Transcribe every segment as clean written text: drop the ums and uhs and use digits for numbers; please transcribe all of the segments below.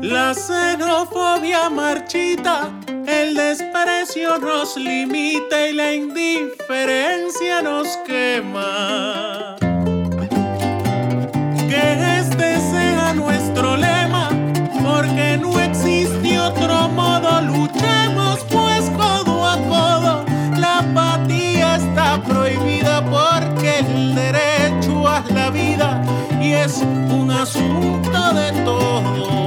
La xenofobia marchita, el desprecio nos limita y la indiferencia nos quema. Que este sea nuestro lema, porque no existe otro modo. Luchemos pues codo a codo, la apatía está prohibida porque el derecho a la vida y es un asunto de todos.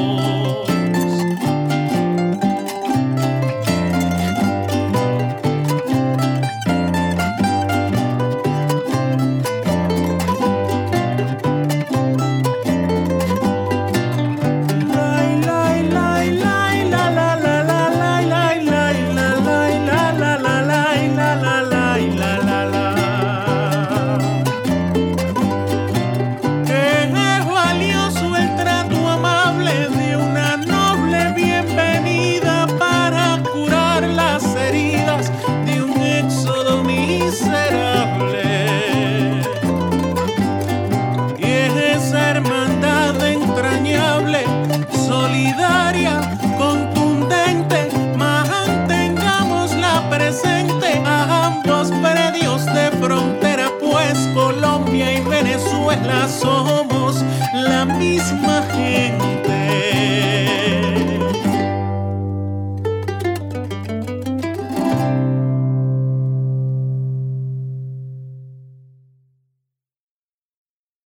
Solidaria, contundente, mantengamos la presente a ambos predios de frontera, pues Colombia y Venezuela somos la misma gente.